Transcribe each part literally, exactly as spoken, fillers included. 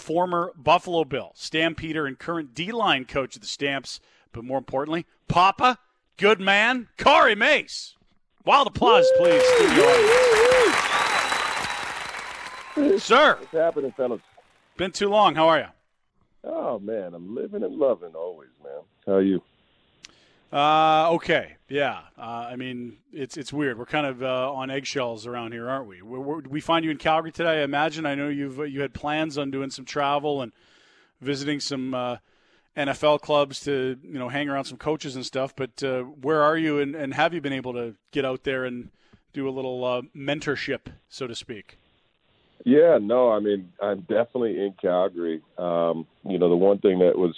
former Buffalo Bill, Stampeder, and current D-line coach of the Stamps, but more importantly, Papa, good man, Corey Mace. Wild applause, please, studio audience. Sir. What's happening, fellas? Been too long. How are you? Oh, man, I'm living and loving always, man. How are you? Uh, okay, yeah. Uh, I mean, it's it's weird. We're kind of uh, on eggshells around here, aren't we? We're, we're, we find you in Calgary today, I imagine. I know you've you had plans on doing some travel and visiting some uh, N F L clubs to, you know, hang around some coaches and stuff. But uh, where are you, and, and have you been able to get out there and do a little uh, mentorship, so to speak? Yeah, no, I mean, I'm definitely in Calgary. Um, you know, the one thing that was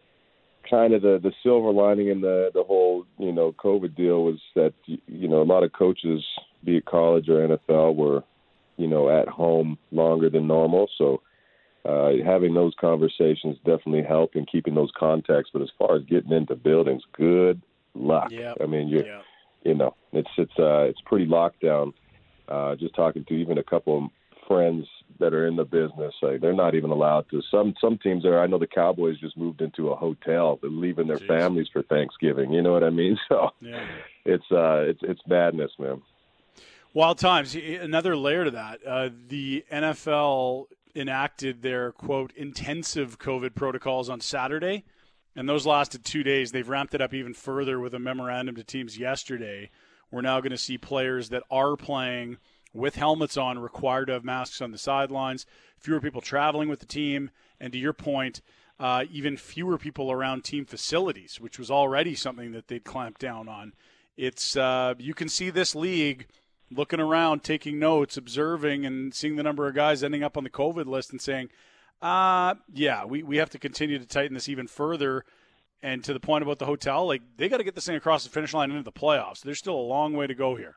kind of the, the silver lining in the, the whole, you know, COVID deal was that, you know, a lot of coaches, be it college or N F L, were, you know, at home longer than normal. So uh, having those conversations definitely help in keeping those contacts. But as far as getting into buildings, good luck. Yep. I mean, you're, Yep. you know, it's, it's, uh, it's pretty locked down. Uh, just talking to even a couple of friends that are in the business, like they're not even allowed to. Some some teams are. I know the Cowboys just moved into a hotel. They're leaving their Jeez. families for Thanksgiving. You know what I mean? So yeah. it's uh it's it's madness, man. Wild times. Another layer to that. Uh, the N F L enacted their quote intensive COVID protocols on Saturday, and those lasted two days. They've ramped it up even further with a memorandum to teams yesterday. We're now going to see players that are playing with helmets on, required to have masks on the sidelines, fewer people traveling with the team, and to your point, uh, even fewer people around team facilities, which was already something that they'd clamped down on. It's uh, you can see this league looking around, taking notes, observing, and seeing the number of guys ending up on the COVID list and saying, uh, yeah, we, we have to continue to tighten this even further. And to the point about the hotel, like they got to get this thing across the finish line into the playoffs. There's still a long way to go here.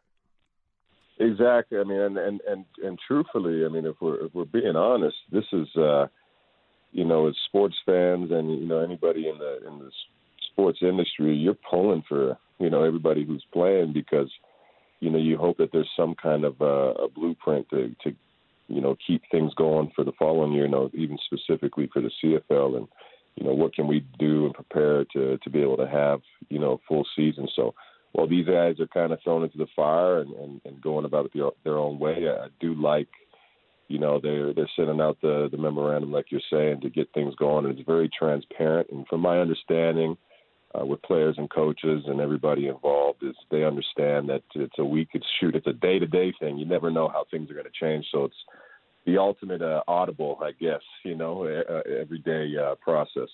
Exactly. I mean, and, and, and, and truthfully, I mean, if we're if we're being honest, this is, uh, you know, as sports fans and you know anybody in the in the sports industry, you're pulling for you know everybody who's playing because you know you hope that there's some kind of uh, a blueprint to, to you know keep things going for the following year. You know, even specifically for the C F L, and you know what can we do and prepare to to be able to have you know full season. So. Well, these guys are kind of thrown into the fire and, and, and going about it their, their own way. I do like, you know, they're they're sending out the, the memorandum, like you're saying, to get things going. And it's very transparent. And from my understanding, uh, with players and coaches and everybody involved, is they understand that it's a week, it's shoot, it's a day-to-day thing. You never know how things are going to change. So it's the ultimate uh, audible, I guess, you know, uh, everyday uh, process.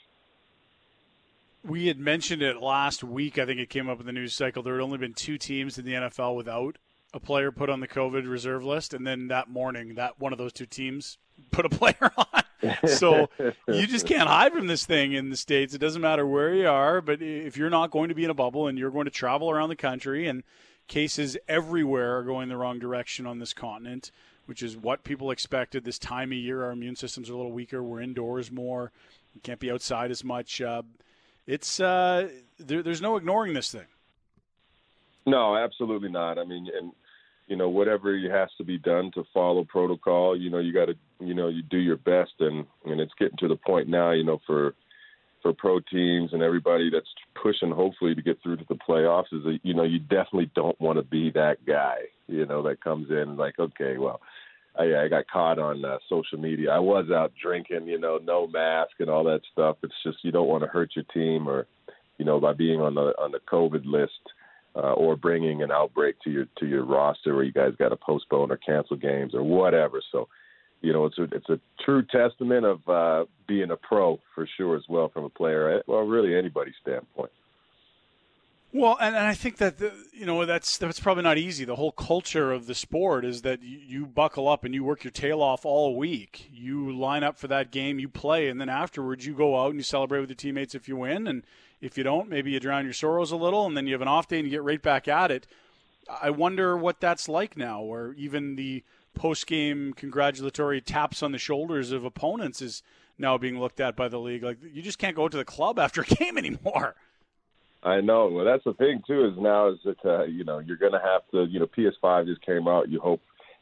We had mentioned it last week. I think it came up in the news cycle. There had only been two teams in the N F L without a player put on the COVID reserve list. And then that morning, that one of those two teams put a player on. So you just can't hide from this thing in the States. It doesn't matter where you are. But if you're not going to be in a bubble and you're going to travel around the country, and cases everywhere are going the wrong direction on this continent, which is what people expected this time of year. Our immune systems are a little weaker. We're indoors more. You can't be outside as much. Uh, It's uh, there, there's no ignoring this thing. No, absolutely not. I mean, and you know, whatever has to be done to follow protocol, you know, you got to, you know, you do your best, and and it's getting to the point now, you know, for for pro teams and everybody that's pushing, hopefully, to get through to the playoffs, is that you know, you definitely don't want to be that guy, you know, that comes in like, okay, well. I, I got caught on uh, social media. I was out drinking, you know, no mask and all that stuff. It's just you don't want to hurt your team, or, you know, by being on the on the COVID list uh, or bringing an outbreak to your to your roster where you guys got to postpone or cancel games or whatever. So, you know, it's a it's a true testament of uh, being a pro for sure as well from a player, well, really anybody's standpoint. Well, and, and I think that, the, you know, that's that's probably not easy. The whole culture of the sport is that you, you buckle up and you work your tail off all week. You line up for that game, you play, and then afterwards you go out and you celebrate with your teammates if you win. And if you don't, maybe you drown your sorrows a little, and then you have an off day and you get right back at it. I wonder what that's like now, or even the post-game congratulatory taps on the shoulders of opponents is now being looked at by the league. Like, you just can't go to the club after a game anymore. I know. Well, that's the thing, too, is now is that, uh, you know, you're going to have to, you know, P S five just came out. You hope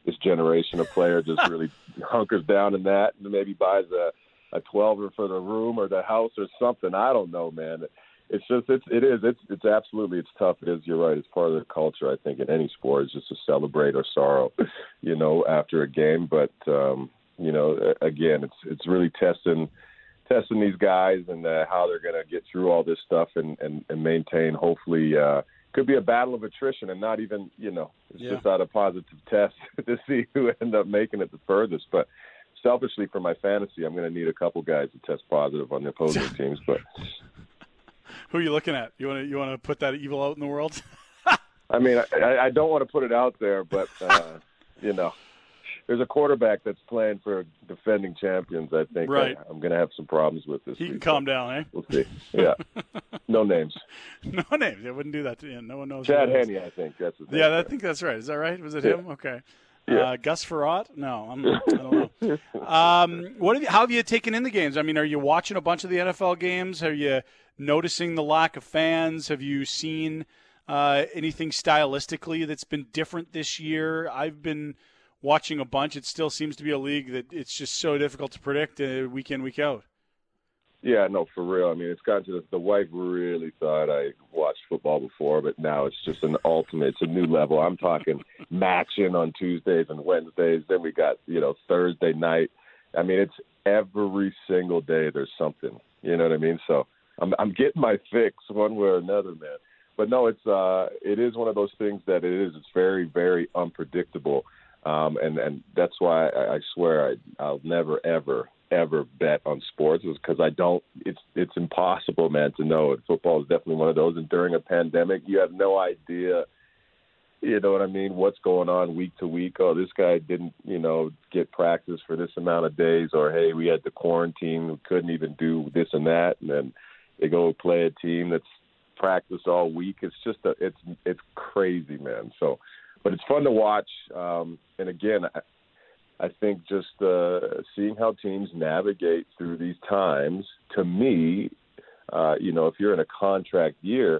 this generation of player just really hunkers down in that and maybe buys a, a twelver for the room or the house or something. I don't know, man. It's just, it's, it is, it's, it's absolutely, it's tough. It is, you're right. It's part of the culture, I think, in any sport is just to celebrate or sorrow, you know, after a game. But, um, you know, again, it's, it's really testing, testing these guys and uh, how they're going to get through all this stuff and, and, and maintain, hopefully, uh, could be a battle of attrition and not even, you know, it's yeah. just out of positive tests to see who end up making it the furthest. But selfishly for my fantasy, I'm going to need a couple guys to test positive on the opposing teams. But who are you looking at? You want to you want to put that evil out in the world? I mean, I, I don't want to put it out there, but uh, you know, there's a quarterback that's playing for defending champions. I think right. I, I'm going to have some problems with this. He week, can calm down, eh? We'll see. Yeah, no names. No names. I wouldn't do that to him. No one knows. Chad Henne, I think that's his name. Yeah, I think that's right. Is that right? Was it yeah. him? Okay. Yeah. Uh, Gus Farrat? No, I'm, I don't know. Um, what have you, how have you taken in the games? I mean, are you watching a bunch of the N F L games? Are you noticing the lack of fans? Have you seen uh, anything stylistically that's been different this year? I've been watching a bunch. It still seems to be a league that it's just so difficult to predict uh, week in, week out. Yeah, no, for real. I mean, it's gotten to the, the wife really thought I watched football before, but now it's just an ultimate. It's a new level. I'm talking matching on Tuesdays and Wednesdays. Then we got, you know, Thursday night. I mean, it's every single day there's something. You know what I mean? So I'm I'm getting my fix one way or another, man. But no, it's uh, it is one of those things that it is. It's very, very unpredictable, um, and and that's why I, I swear I, I'll never ever. ever bet on sports is because I don't it's it's impossible, man, to know it. Football is definitely one of those, and during a pandemic you have no idea, you know what I mean, what's going on week to week. Oh, this guy didn't, you know, get practice for this amount of days, or hey, we had to quarantine, we couldn't even do this and that, and then they go play a team that's practiced all week. It's just a it's it's crazy, man. So but it's fun to watch, um and again I, I think just uh, seeing how teams navigate through these times, to me, uh, you know, if you're in a contract year,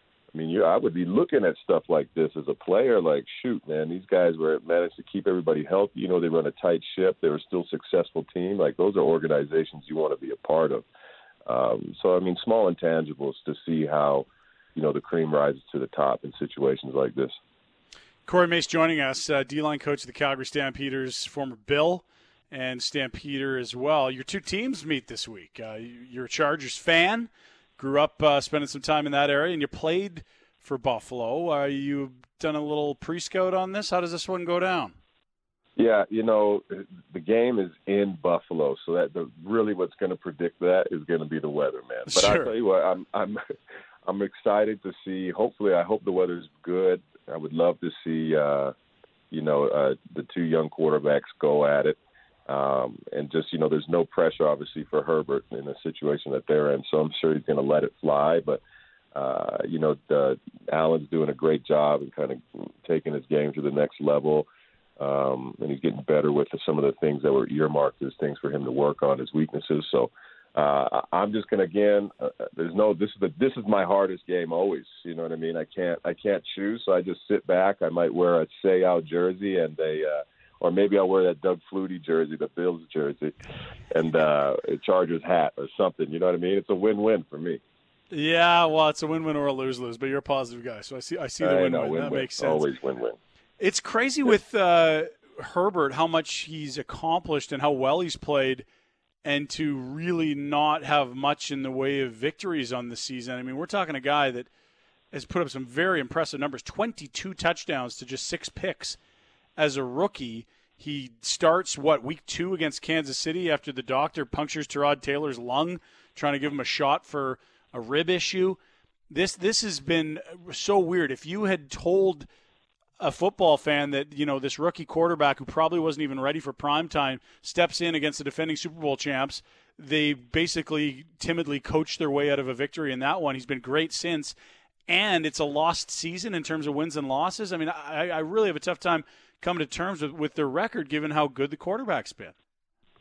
I mean, you I would be looking at stuff like this as a player, like, shoot, man, these guys were managed to keep everybody healthy. You know, they run a tight ship. They were still a successful team. Like, those are organizations you want to be a part of. Um, so, I mean, small intangibles to see how, you know, the cream rises to the top in situations like this. Corey Mace joining us, uh, D-line coach of the Calgary Stampeders, former Bill and Stampeder as well. Your two teams meet this week. Uh, you're a Chargers fan, grew up uh, spending some time in that area, and you played for Buffalo. Uh, you done a little pre-scout on this? How does this one go down? Yeah, you know, the game is in Buffalo, so that the, really what's going to predict that is going to be the weather, man. But sure. I'll tell you what, I'm I'm I'm excited to see. Hopefully, I hope the weather's good. I would love to see, uh, you know, uh, the two young quarterbacks go at it. Um, and just, you know, there's no pressure, obviously, for Herbert in the situation that they're in. So I'm sure he's going to let it fly. But, uh, you know, the, Allen's doing a great job and kind of taking his game to the next level. Um, and he's getting better with some of the things that were earmarked as things for him to work on, his weaknesses. So, Uh, I'm just gonna again. Uh, there's no. This is the. This is my hardest game always. You know what I mean. I can't. I can't choose. So I just sit back. I might wear a say out jersey and a, uh, or maybe I'll wear that Doug Flutie jersey, the Bills jersey, and uh, a Chargers hat or something. You know what I mean. It's a win-win for me. Yeah, well, it's a win-win or a lose-lose. But you're a positive guy, so I see. I see the I win-win. know, That win-win. makes sense. Always win-win. It's crazy with uh, Herbert how much he's accomplished and how well he's played, and to really not have much in the way of victories on the season. I mean, we're talking a guy that has put up some very impressive numbers, twenty-two touchdowns to just six picks as a rookie. He starts, what, week two against Kansas City after the doctor punctures Tyrod Taylor's lung, trying to give him a shot for a rib issue. This this has been so weird. If you had told a football fan that, you know, this rookie quarterback who probably wasn't even ready for prime time steps in against the defending Super Bowl champs, they basically timidly coached their way out of a victory in that one. He's been great since, and it's a lost season in terms of wins and losses. I mean, I, I really have a tough time coming to terms with, with their record given how good the quarterback's been.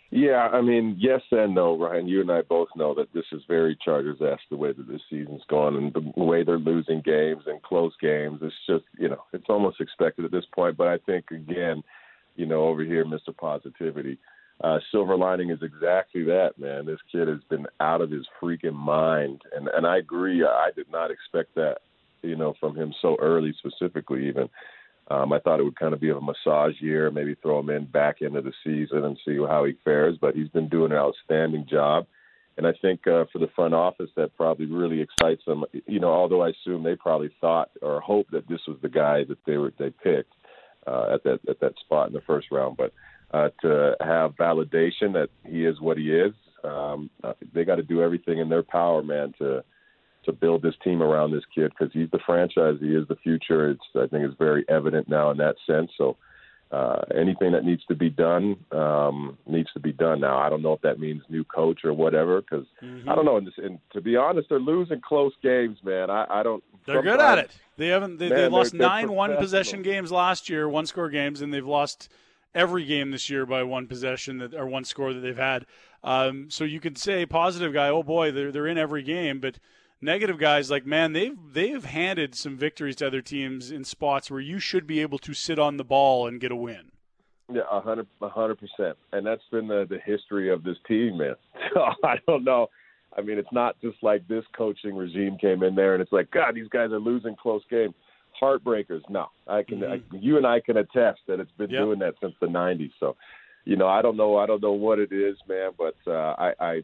Yeah, I mean, yes and no, Ryan. You and I both know that this is very Chargers-esque, the way that this season's gone and the way they're losing games and close games. It's just, you know, it's almost expected at this point. But I think, again, you know, over here, Mister Positivity, uh, silver lining is exactly that, man. This kid has been out of his freaking mind. And, and I agree. I did not expect that, you know, from him so early specifically even. Um, I thought it would kind of be a massage year, maybe throw him in back into the season and see how he fares. But he's been doing an outstanding job. And I think uh, for the front office, that probably really excites them. You know, although I assume they probably thought or hoped that this was the guy that they were they picked uh, at that at that spot in the first round. But uh, to have validation that he is what he is, um, uh, they got to do everything in their power, man, to to build this team around this kid because he's the franchise. He is the future. It's I think it's very evident now in that sense. So uh, anything that needs to be done um, needs to be done now. I don't know if that means new coach or whatever because mm-hmm. I don't know. And, this, and to be honest, they're losing close games, man. I, I don't. They're good at it. They haven't. They, man, they lost they're, nine they're one possession games last year, one score games, and they've lost every game this year by one possession that or one score that they've had. Um, so you could say positive guy. Oh boy, they're they're in every game, but. Negative guys, like, man, they've they've handed some victories to other teams in spots where you should be able to sit on the ball and get a win. Yeah, a hundred, a hundred percent, and that's been the the history of this team, man. So I don't know. I mean, it's not just like this coaching regime came in there and it's like, God, these guys are losing close games. Heartbreakers. No, I can. Mm-hmm. I, you and I can attest that it's been yep. doing that since the nineties. So, you know, I don't know. I don't know what it is, man, but uh, I. I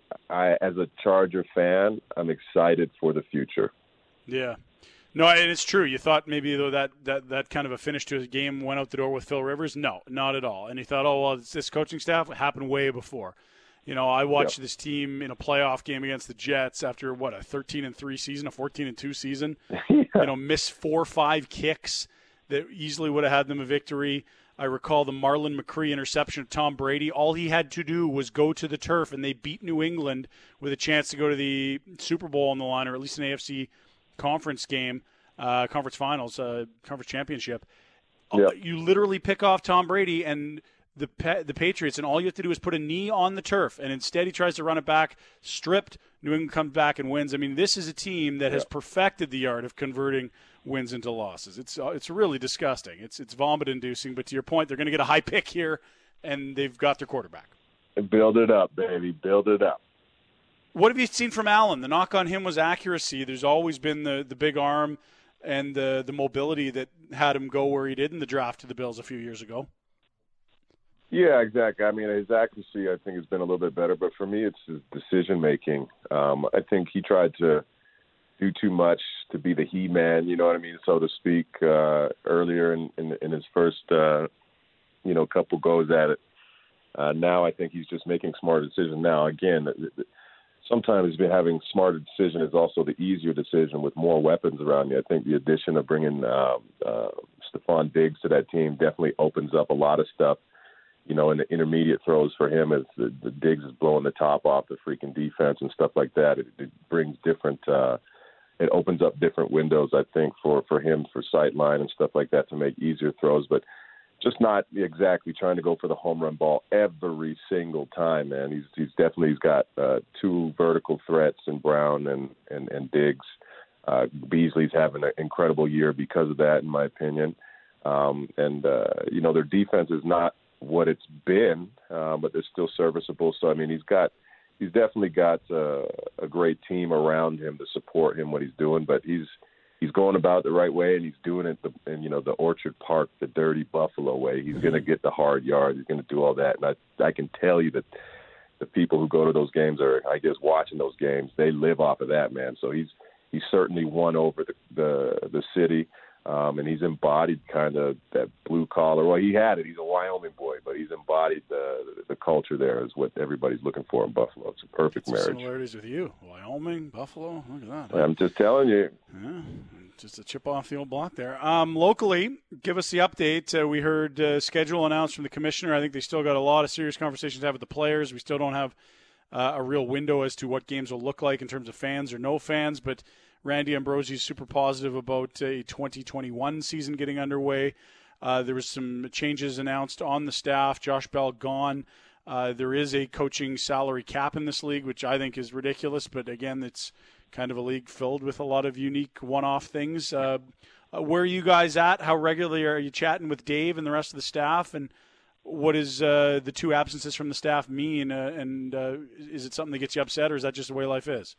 I, as a Charger fan, I'm excited for the future. Yeah. No, and it's true. You thought maybe though that, that, that kind of a finish to his game went out the door with Phil Rivers. No, not at all. And he thought, oh, well, it's this coaching staff. It happened way before. You know, I watched yep. this team in a playoff game against the Jets after, what, a thirteen and three season, a fourteen and two season. yeah. You know, miss four or five kicks that easily would have had them a victory. I recall the Marlon McCree interception of Tom Brady. All he had to do was go to the turf, and they beat New England with a chance to go to the Super Bowl on the line, or at least an A F C conference game, uh, conference finals, uh, conference championship. Yep. You literally pick off Tom Brady and the the Patriots, and all you have to do is put a knee on the turf, and instead he tries to run it back, stripped. New England comes back and wins. I mean, this is a team that yep. has perfected the art of converting wins into losses. It's uh, it's really disgusting. It's it's vomit-inducing. But to your point, they're going to get a high pick here, and they've got their quarterback. Build it up, baby. Build it up. What have you seen from Allen? The knock on him was accuracy. There's always been the, the big arm and the the mobility that had him go where he did in the draft to the Bills a few years ago. Yeah, exactly. I mean, his accuracy, I think, has been a little bit better. But for me, it's his decision-making. Um, I think he tried to do too much to be the he-man, you know what I mean, so to speak, uh, earlier in, in, in his first, uh, you know, couple goes at it. Uh, now I think he's just making smarter decisions. Now, again, sometimes having smarter decision is also the easier decision with more weapons around you. I think the addition of bringing uh, uh, Stephon Diggs to that team definitely opens up a lot of stuff. You know, in the intermediate throws for him, as the, the Diggs is blowing the top off the freaking defense and stuff like that, it, it brings different uh, – it opens up different windows, I think, for, for him for sight line and stuff like that to make easier throws. But just not exactly trying to go for the home run ball every single time, man. He's he's definitely he's got uh, two vertical threats in Brown and, and, and Diggs. Uh, Beasley's having an incredible year because of that, in my opinion. Um, and, uh, you know, their defense is not what it's been, uh, but they're still serviceable. So, I mean, he's got he's definitely got uh, a great team around him to support him what he's doing, but he's he's going about it the right way, and he's doing it the, in, you know, the Orchard Park, the dirty Buffalo way. He's going to get the hard yards. He's going to do all that. And I, I can tell you that the people who go to those games are, I guess, watching those games, they live off of that, man. So he's he's certainly won over the the, the city. Um, and he's embodied kind of that blue collar. Well, he had it. He's a Wyoming boy, but he's embodied the the, the culture there is what everybody's looking for in Buffalo. It's a perfect Some marriage. Similarities with you, Wyoming, Buffalo. Look at that. I'm just telling you. Yeah, just a chip off the old block there. Um, locally, give us the update. Uh, we heard uh, schedule announced from the commissioner. I think they still got a lot of serious conversations to have with the players. We still don't have uh, a real window as to what games will look like in terms of fans or no fans, but Randy Ambrosi is super positive about a twenty twenty-one season getting underway. Uh, there was some changes announced on the staff. Josh Bell gone. Uh, there is a coaching salary cap in this league, which I think is ridiculous. But again, it's kind of a league filled with a lot of unique one-off things. Uh, uh, where are you guys at? How regularly are you chatting with Dave and the rest of the staff? And what does uh, the two absences from the staff mean? Uh, and uh, is it something that gets you upset, or is that just the way life is?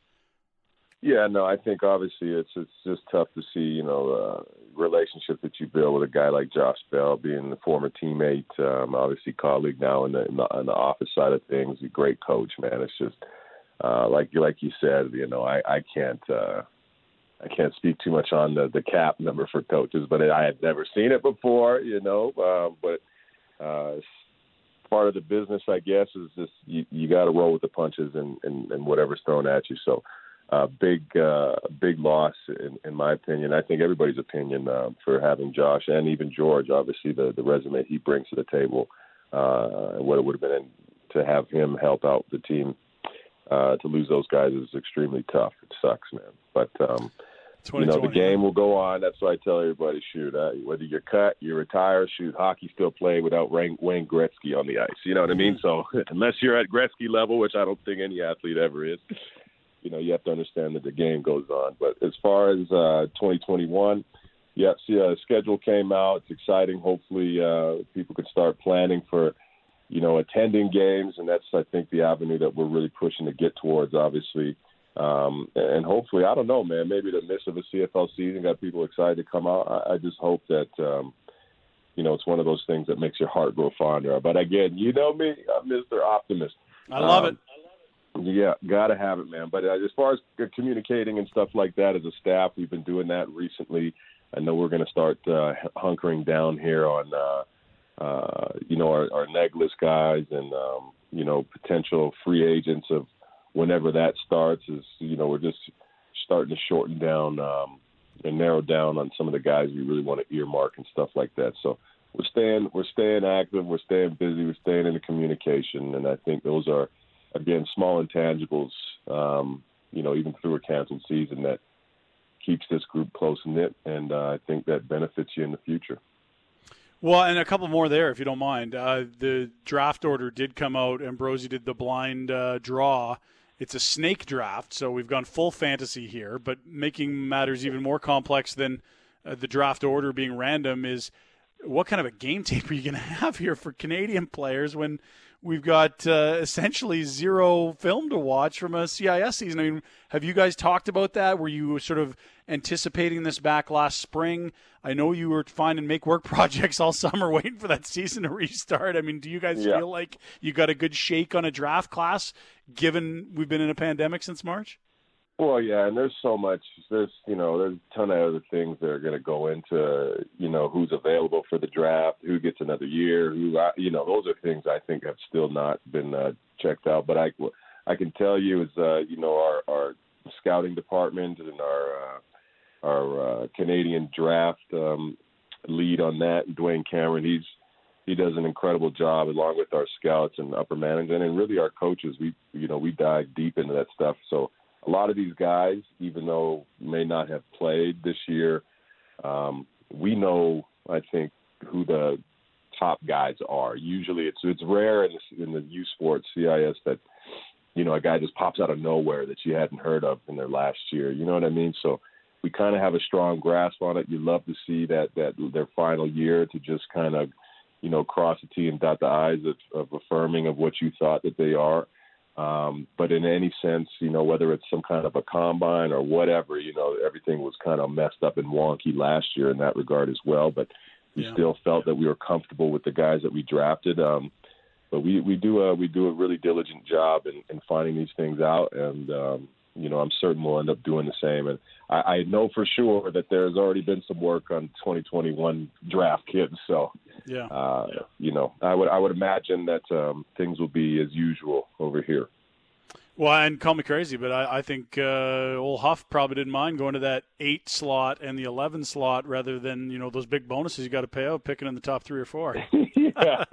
Yeah, no, I think obviously it's it's just tough to see, you know, uh, relationship that you build with a guy like Josh Bell, being a former teammate, um, obviously colleague now in the, in the on the office side of things. A great coach, man. It's just uh, like like you said, you know, I I can't uh, I can't speak too much on the the cap number for coaches, but I had never seen it before, you know. Uh, but uh, part of the business, I guess, is just you, you got to roll with the punches and, and and whatever's thrown at you. So. Uh, big, uh, big loss in, in my opinion. I think everybody's opinion uh, for having Josh and even George. Obviously, the, the resume he brings to the table, uh, and what it would have been to have him help out the team. Uh, to lose those guys is extremely tough. It sucks, man. But um, you know, the game will go on. That's why I tell everybody: shoot, uh, whether you're cut, you retire, shoot, hockey still played without Wayne Gretzky on the ice. You know what I mean? So unless you're at Gretzky level, which I don't think any athlete ever is. You know, you have to understand that the game goes on. But as far as uh, twenty twenty-one, yeah, see, a schedule came out. It's exciting. Hopefully uh, people can start planning for, you know, attending games. And that's, I think, the avenue that we're really pushing to get towards, obviously. Um, and hopefully, I don't know, man, maybe the miss of a C F L season got people excited to come out. I, I just hope that, um, you know, it's one of those things that makes your heart grow fonder. But, again, you know me, I'm Mister Optimist. I love um, it. Yeah, gotta have it, man. But uh, as far as communicating and stuff like that as a staff, we've been doing that recently. I know we're going to start uh, hunkering down here on, uh, uh, you know, our, our neg list guys and, um, you know, potential free agents of whenever that starts. Is you know, we're just starting to shorten down um, and narrow down on some of the guys we really want to earmark and stuff like that. So we're staying, we're staying active, we're staying busy, we're staying in the communication, and I think those are. Again, small intangibles, um, you know, even through a canceled season that keeps this group close-knit, and uh, I think that benefits you in the future. Well, and a couple more there, if you don't mind. Uh, the draft order did come out. Ambrosi did the blind uh, draw. It's a snake draft, so we've gone full fantasy here, but making matters even more complex than uh, the draft order being random is what kind of a game tape are you going to have here for Canadian players when – we've got uh, essentially zero film to watch from a C I S season. I mean, have you guys talked about that? Were you sort of anticipating this back last spring? I know you were finding make work projects all summer waiting for that season to restart. I mean, do you guys yeah. feel like you got a good shake on a draft class given we've been in a pandemic since March? Well, yeah, and there's so much. There's, you know, there's a ton of other things that are going to go into, you know, who's available for the draft, who gets another year, who, you know, those are things I think have still not been uh, checked out. But I, I can tell you is, uh, you know, our, our scouting department and our, uh, our uh, Canadian draft um, lead on that, Dwayne Cameron, he's, he does an incredible job along with our scouts and upper management and really our coaches. We, you know, we dive deep into that stuff. So, a lot of these guys, even though may not have played this year, um, we know, I think, who the top guys are. Usually it's it's rare in the, in the U Sports C I S that, you know, a guy just pops out of nowhere that you hadn't heard of in their last year. You know what I mean? So we kind of have a strong grasp on it. You love to see that, that their final year to just kind of, you know, cross the T and dot the I's of, of affirming of what you thought that they are. Um, but in any sense, you know, whether it's some kind of a combine or whatever, you know, everything was kind of messed up and wonky last year in that regard as well. But we yeah. still felt that we were comfortable with the guys that we drafted. Um, but we, we do a, we do a really diligent job in, in finding these things out. And, um, you know, I'm certain we'll end up doing the same. And I, I know for sure that there's already been some work on twenty twenty-one draft kids. So, yeah, uh, yeah. you know, I would I would imagine that um, things will be as usual over here. Well, and call me crazy, but I, I think uh, old Huff probably didn't mind going to that eight slot and the eleven slot rather than, you know, those big bonuses you got to pay out picking in the top three or four. Yeah.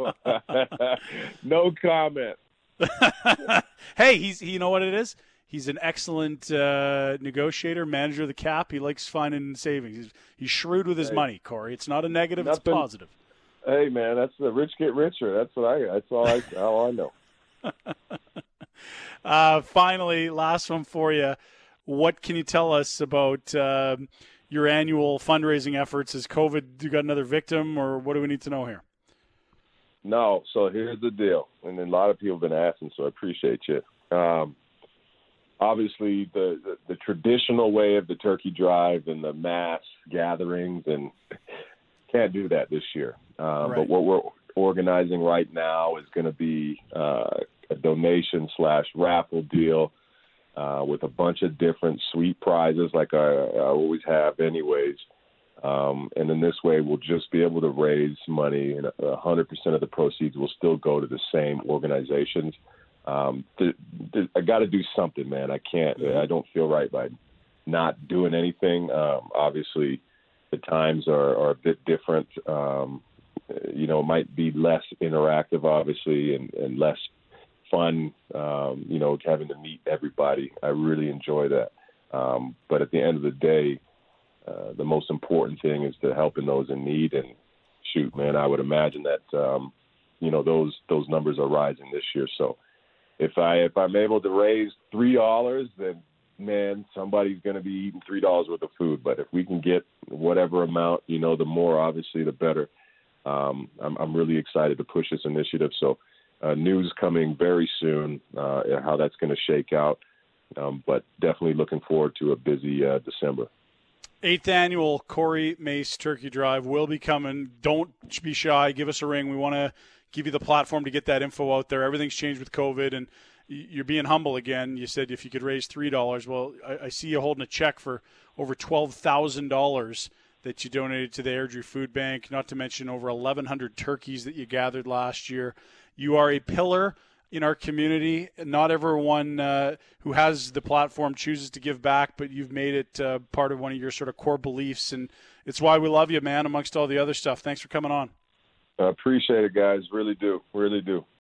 No comment. Hey, he's he, you know what it is? He's an excellent uh, negotiator, manager of the cap. He likes finding savings. He's, he's shrewd with his hey, money, Corey. It's not a negative; nothing, it's positive. Hey, man, that's the rich get richer. That's what I. That's all I. all I know. uh, finally, last one for you. What can you tell us about uh, your annual fundraising efforts? Has COVID, you got another victim, or what do we need to know here? No, so here's the deal, and a lot of people have been asking, so I appreciate you. Um, obviously, the, the, the traditional way of the turkey drive and the mass gatherings, and can't do that this year. Um, right. But what we're organizing right now is going to be uh, a donation slash raffle deal uh, with a bunch of different sweet prizes like I, I always have anyways. Um, and in this way, we'll just be able to raise money, and one hundred percent of the proceeds will still go to the same organizations. Um, th- th- I got to do something, man. I can't. I don't feel right by not doing anything. Um, obviously, the times are, are a bit different. Um, you know, it might be less interactive, obviously, and, and less fun, um, you know, having to meet everybody. I really enjoy that. Um, but at the end of the day, Uh, the most important thing is to helping those in need. And shoot, man, I would imagine that um, you know those those numbers are rising this year. So if I if I'm able to raise three dollars, then man, somebody's going to be eating three dollars worth of food. But if we can get whatever amount, you know, the more obviously the better. Um, I'm, I'm really excited to push this initiative. So uh, news coming very soon, uh, how that's going to shake out. Um, but definitely looking forward to a busy uh, December. Eighth annual Corey Mace Turkey Drive will be coming. Don't be shy. Give us a ring. We want to give you the platform to get that info out there. Everything's changed with COVID, and you're being humble again. You said if you could raise three dollars. Well, I, I see you holding a check for over twelve thousand dollars that you donated to the Airdrie Food Bank, not to mention over eleven hundred turkeys that you gathered last year. You are a pillar in our community. Not everyone uh, who has the platform chooses to give back, but you've made it uh, part of one of your sort of core beliefs, and it's why we love you, man, amongst all the other stuff. Thanks for coming on. I appreciate it, guys. Really do. Really do.